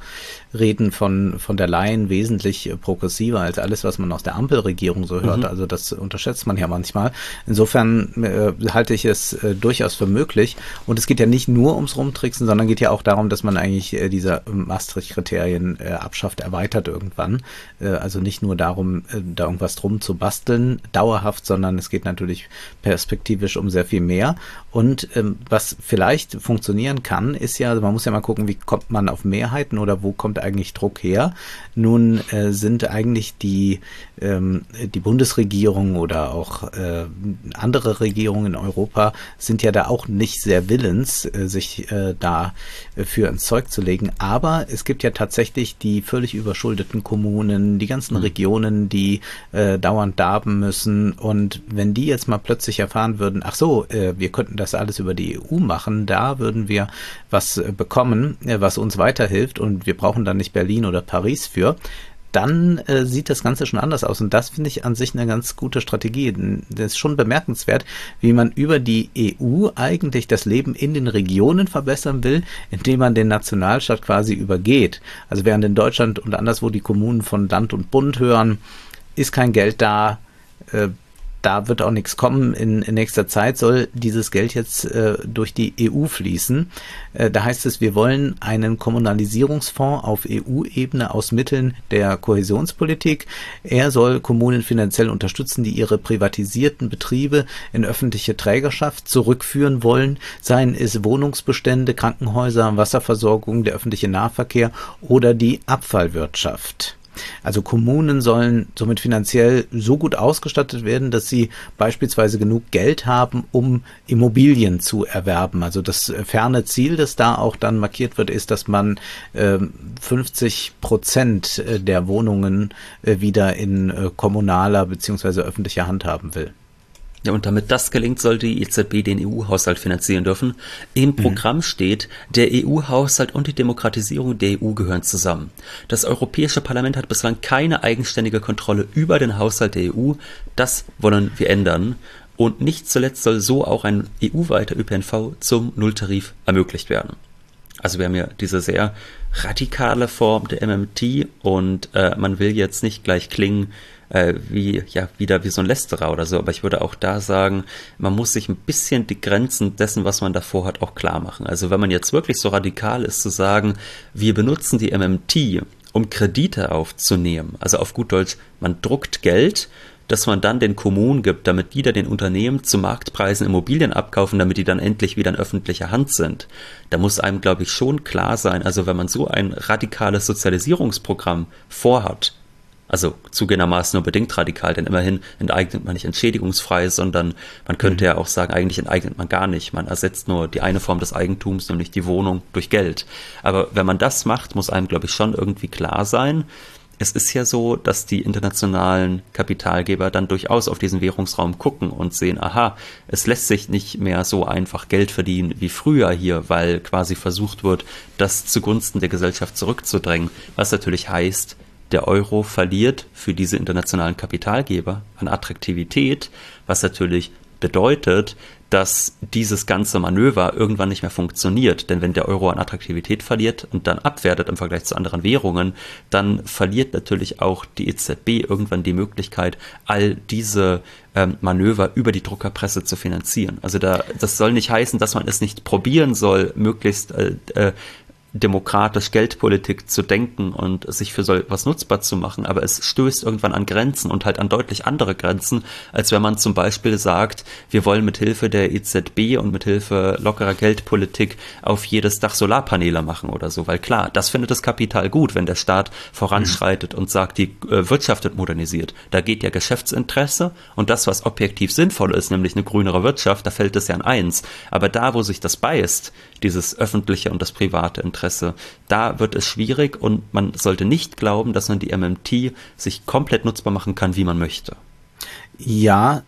Reden von, von der Leyen wesentlich progressiver als alles, was man aus der Ampelregierung so hört. Mhm. Also das unterschätzt man ja manchmal. Insofern äh, halte ich es äh, durchaus für möglich. Und es geht ja nicht nur ums Rumtricksen, sondern geht ja auch darum, dass man eigentlich äh, diese Maastricht-Kriterien äh, abschafft, erweitert irgendwann. Äh, also nicht nur darum, äh, da irgendwas drum zu basteln, dauerhaft, sondern es geht natürlich perspektivisch um sehr viel mehr. Und ähm, was vielleicht funktionieren kann, ist ja, man muss ja mal gucken, wie kommt man auf Mehrheiten oder wo kommt eigentlich Druck her. Nun äh, sind eigentlich die, ähm, die Bundesregierung oder auch äh, andere Regierungen in Europa sind ja da auch nicht sehr willens, äh, sich äh, da äh, für ins Zeug zu legen. Aber es gibt ja tatsächlich die völlig überschuldeten Kommunen, die ganzen mhm. Regionen, die äh, dauernd darben müssen. Und wenn die jetzt mal plötzlich erfahren würden, ach so, äh, wir könnten das alles über die E U machen, da würden wir was äh, bekommen, äh, was uns weiterhilft und wir brauchen dann nicht Berlin oder Paris für, dann äh, sieht das Ganze schon anders aus. Und das finde ich an sich eine ganz gute Strategie. Das ist schon bemerkenswert, wie man über die E U eigentlich das Leben in den Regionen verbessern will, indem man den Nationalstaat quasi übergeht. Also während in Deutschland und anderswo die Kommunen von Land und Bund hören, ist kein Geld da, äh, da wird auch nichts kommen. In, in nächster Zeit soll dieses Geld jetzt äh, durch die E U fließen. Äh, da heißt es, wir wollen einen Kommunalisierungsfonds auf E U-Ebene aus Mitteln der Kohäsionspolitik. Er soll Kommunen finanziell unterstützen, die ihre privatisierten Betriebe in öffentliche Trägerschaft zurückführen wollen, seien es Wohnungsbestände, Krankenhäuser, Wasserversorgung, der öffentliche Nahverkehr oder die Abfallwirtschaft. Also Kommunen sollen somit finanziell so gut ausgestattet werden, dass sie beispielsweise genug Geld haben, um Immobilien zu erwerben. Also das ferne Ziel, das da auch dann markiert wird, ist, dass man äh, fünfzig Prozent der Wohnungen äh, wieder in äh, kommunaler bzw. öffentlicher Hand haben will. Ja, und damit das gelingt, soll die E Z B den E U-Haushalt finanzieren dürfen. Im Programm mhm. steht, der E U-Haushalt und die Demokratisierung der E U gehören zusammen. Das Europäische Parlament hat bislang keine eigenständige Kontrolle über den Haushalt der E U. Das wollen wir ändern. Und nicht zuletzt soll so auch ein E U-weiter Ö P N V zum Nulltarif ermöglicht werden. Also wir haben ja diese sehr radikale Form der M M T und äh, man will jetzt nicht gleich klingen, wie, ja, wieder wie so ein Lästerer oder so, aber ich würde auch da sagen, man muss sich ein bisschen die Grenzen dessen, was man davor hat, auch klar machen. Also wenn man jetzt wirklich so radikal ist, zu sagen, wir benutzen die M M T, um Kredite aufzunehmen, also auf gut Deutsch, man druckt Geld, das man dann den Kommunen gibt, damit die dann den Unternehmen zu Marktpreisen Immobilien abkaufen, damit die dann endlich wieder in öffentlicher Hand sind. Da muss einem, glaube ich, schon klar sein, also wenn man so ein radikales Sozialisierungsprogramm vorhat, also zugegebenermaßen nur bedingt radikal, denn immerhin enteignet man nicht entschädigungsfrei, sondern man könnte mhm. ja auch sagen, eigentlich enteignet man gar nicht. Man ersetzt nur die eine Form des Eigentums, nämlich die Wohnung, durch Geld. Aber wenn man das macht, muss einem, glaube ich, schon irgendwie klar sein, es ist ja so, dass die internationalen Kapitalgeber dann durchaus auf diesen Währungsraum gucken und sehen, aha, es lässt sich nicht mehr so einfach Geld verdienen wie früher hier, weil quasi versucht wird, das zugunsten der Gesellschaft zurückzudrängen, was natürlich heißt, der Euro verliert für diese internationalen Kapitalgeber an Attraktivität, was natürlich bedeutet, dass dieses ganze Manöver irgendwann nicht mehr funktioniert. Denn wenn der Euro an Attraktivität verliert und dann abwertet im Vergleich zu anderen Währungen, dann verliert natürlich auch die E Z B irgendwann die Möglichkeit, all diese ähm, Manöver über die Druckerpresse zu finanzieren. Also da, das soll nicht heißen, dass man es nicht probieren soll, möglichst äh, äh, demokratisch Geldpolitik zu denken und sich für so etwas nutzbar zu machen, aber es stößt irgendwann an Grenzen und halt an deutlich andere Grenzen, als wenn man zum Beispiel sagt, wir wollen mit Hilfe der E Z B und mit Hilfe lockerer Geldpolitik auf jedes Dach Solarpaneele machen oder so, weil klar, das findet das Kapital gut, wenn der Staat voranschreitet mhm. und sagt, die äh, Wirtschaft wird modernisiert. Da geht ja Geschäftsinteresse und das, was objektiv sinnvoll ist, nämlich eine grünere Wirtschaft, da fällt es ja an eins. Aber da, wo sich das beißt, dieses öffentliche und das private Interesse, da wird es schwierig und man sollte nicht glauben, dass man die M M T sich komplett nutzbar machen kann, wie man möchte. Ja, äh,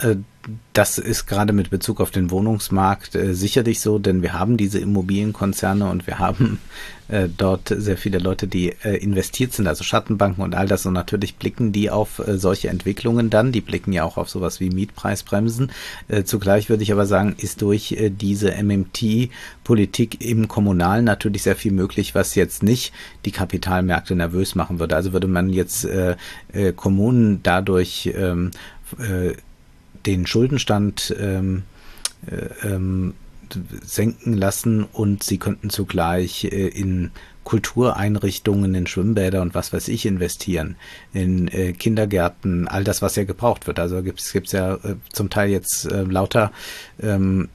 das ist gerade mit Bezug auf den Wohnungsmarkt äh, sicherlich so, denn wir haben diese Immobilienkonzerne und wir haben äh, dort sehr viele Leute, die äh, investiert sind, also Schattenbanken und all das. Und natürlich blicken die auf äh, solche Entwicklungen dann. Die blicken ja auch auf sowas wie Mietpreisbremsen. Äh, zugleich würde ich aber sagen, ist durch äh, diese M M T-Politik im Kommunalen natürlich sehr viel möglich, was jetzt nicht die Kapitalmärkte nervös machen würde. Also würde man jetzt äh, äh, Kommunen dadurch ähm, äh, den Schuldenstand ähm, äh, ähm, senken lassen und sie könnten zugleich äh, in Kultureinrichtungen, in Schwimmbäder und was weiß ich investieren, in äh, Kindergärten, all das, was ja gebraucht wird. Also gibt es ja äh, zum Teil jetzt äh, lauter ähm,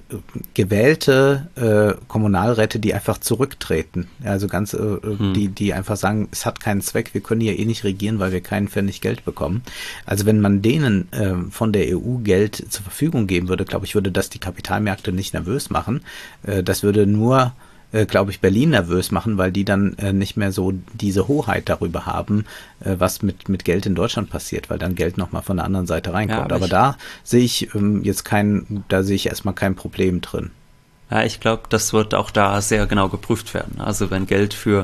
gewählte äh, Kommunalräte, die einfach zurücktreten. Also ganz, äh, hm. die, die einfach sagen, es hat keinen Zweck, wir können hier eh nicht regieren, weil wir keinen Pfennig Geld bekommen. Also wenn man denen äh, von der E U Geld zur Verfügung geben würde, glaube ich, würde das die Kapitalmärkte nicht nervös machen. Äh, das würde nur Äh, glaube ich, Berlin nervös machen, weil die dann äh, nicht mehr so diese Hoheit darüber haben, äh, was mit, mit Geld in Deutschland passiert, weil dann Geld nochmal von der anderen Seite reinkommt. Ja, aber, aber da sehe ich ähm, jetzt kein, da sehe ich erstmal kein Problem drin. Ja, ich glaube, das wird auch da sehr genau geprüft werden. Also wenn Geld für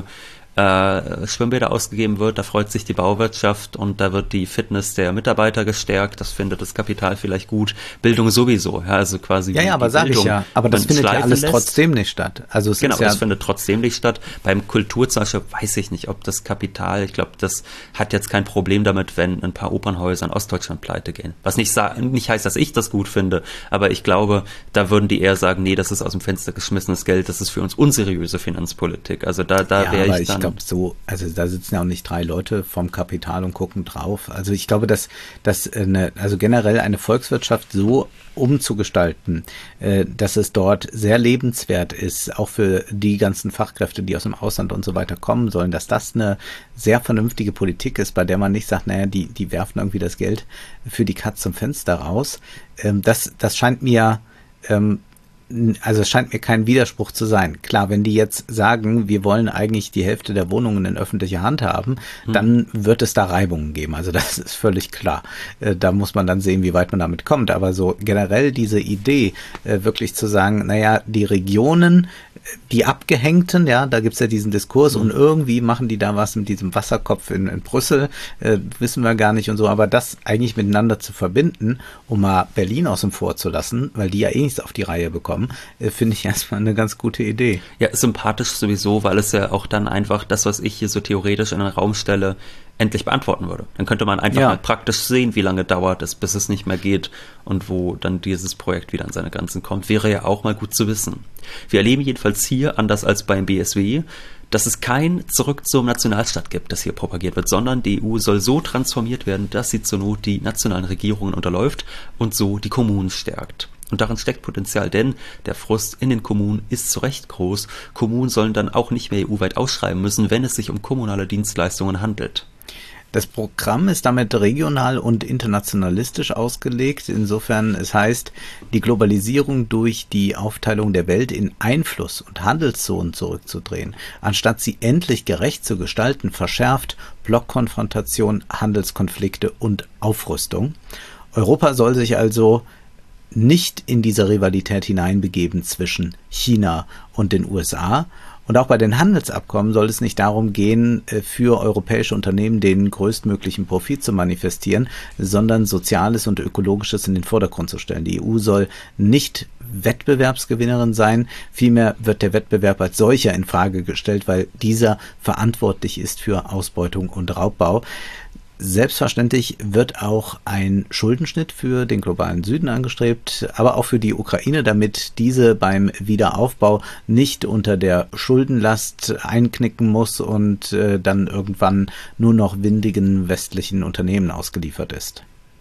äh, Schwimmbäder ausgegeben wird, da freut sich die Bauwirtschaft und da wird die Fitness der Mitarbeiter gestärkt, das findet das Kapital vielleicht gut, Bildung sowieso, ja, also quasi ja, ja, aber sage ich ja, aber das findet ja alles lässt. trotzdem nicht statt. Also es genau, ist ja das findet trotzdem nicht statt. Beim Kultur zum Beispiel weiß ich nicht, ob das Kapital, ich glaube, das hat jetzt kein Problem damit, wenn ein paar Opernhäuser in Ostdeutschland pleite gehen. Was nicht, nicht heißt, dass ich das gut finde, aber ich glaube, da würden die eher sagen, nee, das ist aus dem Fenster geschmissenes Geld, das ist für uns unseriöse Finanzpolitik. Also da, da ja, wäre ich ich dann... Ich glaube so, also da sitzen ja auch nicht drei Leute vom Kapital und gucken drauf. Also ich glaube, dass, dass eine, also generell eine Volkswirtschaft so umzugestalten, äh, dass es dort sehr lebenswert ist, auch für die ganzen Fachkräfte, die aus dem Ausland und so weiter kommen sollen, dass das eine sehr vernünftige Politik ist, bei der man nicht sagt, naja, die, die werfen irgendwie das Geld für die Katz zum Fenster raus. Ähm, das, das scheint mir ähm, Also es scheint mir kein Widerspruch zu sein. Klar, wenn die jetzt sagen, wir wollen eigentlich die Hälfte der Wohnungen in öffentlicher Hand haben, hm. dann wird es da Reibungen geben. Also das ist völlig klar. Da muss man dann sehen, wie weit man damit kommt. Aber so generell diese Idee, wirklich zu sagen, naja, die Regionen, die Abgehängten, ja, da gibt's ja diesen Diskurs mhm. und irgendwie machen die da was mit diesem Wasserkopf in, in Brüssel, äh, wissen wir gar nicht und so, aber das eigentlich miteinander zu verbinden, um mal Berlin außen vor zu lassen, weil die ja eh nichts auf die Reihe bekommen, äh, finde ich erstmal eine ganz gute Idee. Ja, sympathisch sowieso, weil es ja auch dann einfach das, was ich hier so theoretisch in den Raum stelle, endlich beantworten würde. Dann könnte man einfach ja. mal praktisch sehen, wie lange dauert es, bis es nicht mehr geht und wo dann dieses Projekt wieder an seine Grenzen kommt. Wäre ja auch mal gut zu wissen. Wir erleben jedenfalls hier, anders als beim B S W, dass es kein Zurück zum Nationalstaat gibt, das hier propagiert wird, sondern die E U soll so transformiert werden, dass sie zur Not die nationalen Regierungen unterläuft und so die Kommunen stärkt. Und darin steckt Potenzial, denn der Frust in den Kommunen ist zu Recht groß. Kommunen sollen dann auch nicht mehr E U-weit ausschreiben müssen, wenn es sich um kommunale Dienstleistungen handelt. Das Programm ist damit regional und internationalistisch ausgelegt. Insofern, es heißt, die Globalisierung durch die Aufteilung der Welt in Einfluss- und Handelszonen zurückzudrehen. Anstatt sie endlich gerecht zu gestalten, verschärft Blockkonfrontation, Handelskonflikte und Aufrüstung. Europa soll sich also nicht in diese Rivalität hineinbegeben zwischen China und den U S A. Und auch bei den Handelsabkommen soll es nicht darum gehen, für europäische Unternehmen den größtmöglichen Profit zu manifestieren, sondern Soziales und Ökologisches in den Vordergrund zu stellen. Die E U soll nicht Wettbewerbsgewinnerin sein, vielmehr wird der Wettbewerb als solcher in Frage gestellt, weil dieser verantwortlich ist für Ausbeutung und Raubbau. Selbstverständlich wird auch ein Schuldenschnitt für den globalen Süden angestrebt, aber auch für die Ukraine, damit diese beim Wiederaufbau nicht unter der Schuldenlast einknicken muss und äh, dann irgendwann nur noch windigen westlichen Unternehmen ausgeliefert ist.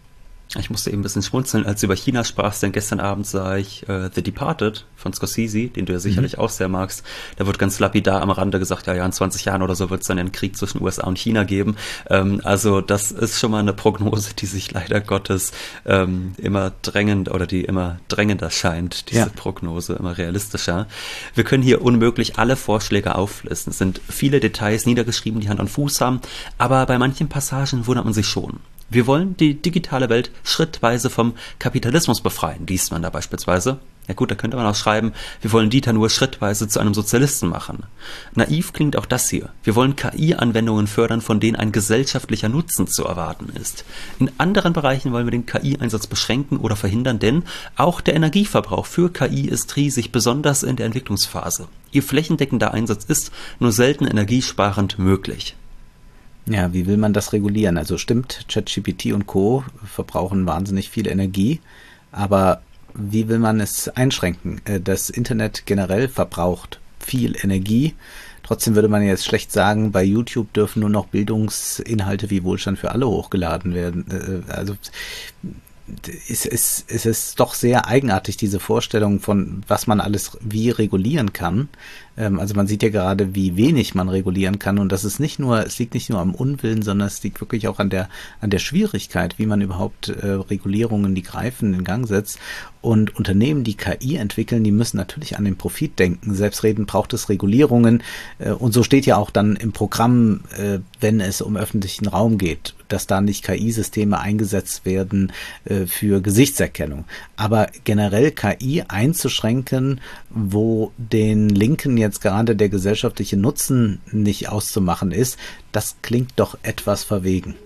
Ich musste eben ein bisschen schmunzeln, als du über China sprachst, denn gestern Abend sah ich äh, The Departed von Scorsese, den du ja sicherlich mhm. auch sehr magst. Da wird ganz lapidar am Rande gesagt, ja, ja, in zwanzig Jahren oder so wird es dann einen Krieg zwischen U S A und China geben. Ähm, also das ist schon mal eine Prognose, die sich leider Gottes ähm, immer drängend oder die immer drängender scheint, diese ja. Prognose, immer realistischer. Wir können hier unmöglich alle Vorschläge auflisten. Es sind viele Details niedergeschrieben, die Hand und Fuß haben, aber bei manchen Passagen wundert man sich schon. Wir wollen die digitale Welt schrittweise vom Kapitalismus befreien, liest man da beispielsweise. Ja gut, da könnte man auch schreiben, wir wollen Dieter nur schrittweise zu einem Sozialisten machen. Naiv klingt auch das hier. Wir wollen K I-Anwendungen fördern, von denen ein gesellschaftlicher Nutzen zu erwarten ist. In anderen Bereichen wollen wir den K I-Einsatz beschränken oder verhindern, denn auch der Energieverbrauch für K I ist riesig, besonders in der Entwicklungsphase. Ihr flächendeckender Einsatz ist nur selten energiesparend möglich. Ja, wie will man das regulieren? Also stimmt, ChatGPT und Co. verbrauchen wahnsinnig viel Energie, aber wie will man es einschränken? Das Internet generell verbraucht viel Energie. Trotzdem würde man jetzt schlecht sagen, bei YouTube dürfen nur noch Bildungsinhalte wie Wohlstand für alle hochgeladen werden. Also es ist, es ist doch sehr eigenartig, diese Vorstellung von, was man alles wie regulieren kann. Also man sieht ja gerade, wie wenig man regulieren kann, und das ist nicht nur, es liegt nicht nur am Unwillen, sondern es liegt wirklich auch an der an der Schwierigkeit, wie man überhaupt äh, Regulierungen, die greifen, in Gang setzt. Und Unternehmen, die K I entwickeln, die müssen natürlich an den Profit denken. Selbstredend braucht es Regulierungen, äh, und so steht ja auch dann im Programm, äh, wenn es um öffentlichen Raum geht, dass da nicht K I-Systeme eingesetzt werden äh, für Gesichtserkennung. Aber generell K I einzuschränken, wo den Linken jetzt gerade der gesellschaftliche Nutzen nicht auszumachen ist, das klingt doch etwas verwegen.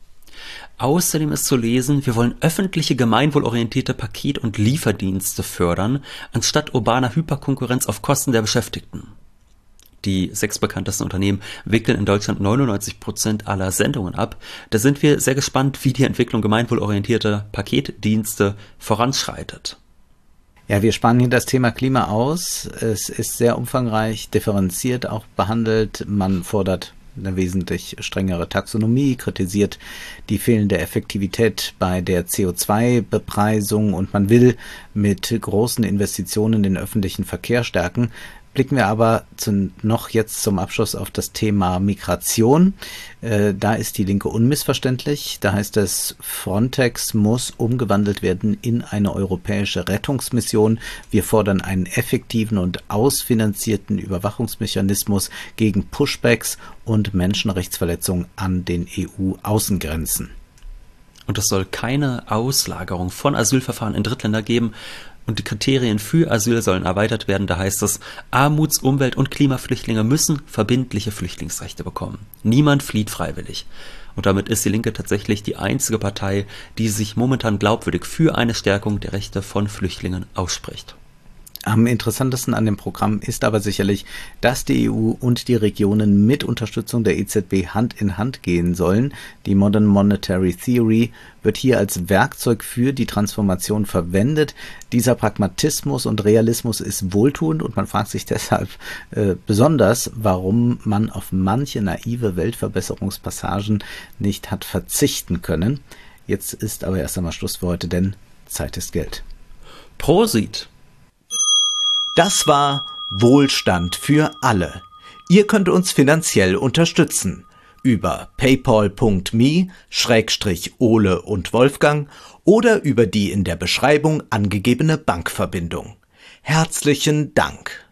Außerdem ist zu lesen, wir wollen öffentliche gemeinwohlorientierte Paket- und Lieferdienste fördern, anstatt urbaner Hyperkonkurrenz auf Kosten der Beschäftigten. Die sechs bekanntesten Unternehmen wickeln in Deutschland neunundneunzig Prozent aller Sendungen ab. Da sind wir sehr gespannt, wie die Entwicklung gemeinwohlorientierter Paketdienste voranschreitet. Ja, wir spannen hier das Thema Klima aus. Es ist sehr umfangreich, differenziert auch behandelt. Man fordert eine wesentlich strengere Taxonomie, kritisiert die fehlende Effektivität bei der C O zwei Bepreisung, und man will mit großen Investitionen den öffentlichen Verkehr stärken. Blicken wir aber zu, noch jetzt zum Abschluss auf das Thema Migration. Äh, da ist die Linke unmissverständlich. Da heißt es, Frontex muss umgewandelt werden in eine europäische Rettungsmission. Wir fordern einen effektiven und ausfinanzierten Überwachungsmechanismus gegen Pushbacks und Menschenrechtsverletzungen an den E U-Außengrenzen. Und es soll keine Auslagerung von Asylverfahren in Drittländer geben. Und die Kriterien für Asyl sollen erweitert werden. Da heißt es, Armuts-, Umwelt- und Klimaflüchtlinge müssen verbindliche Flüchtlingsrechte bekommen. Niemand flieht freiwillig. Und damit ist die Linke tatsächlich die einzige Partei, die sich momentan glaubwürdig für eine Stärkung der Rechte von Flüchtlingen ausspricht. Am interessantesten an dem Programm ist aber sicherlich, dass die E U und die Regionen mit Unterstützung der E Z B Hand in Hand gehen sollen. Die Modern Monetary Theory wird hier als Werkzeug für die Transformation verwendet. Dieser Pragmatismus und Realismus ist wohltuend, und man fragt sich deshalb äh, besonders, warum man auf manche naive Weltverbesserungspassagen nicht hat verzichten können. Jetzt ist aber erst einmal Schluss für heute, denn Zeit ist Geld. Prosit! Das war Wohlstand für alle. Ihr könnt uns finanziell unterstützen über paypal punkt me Schrägstrich Ole und Wolfgang oder über die in der Beschreibung angegebene Bankverbindung. Herzlichen Dank.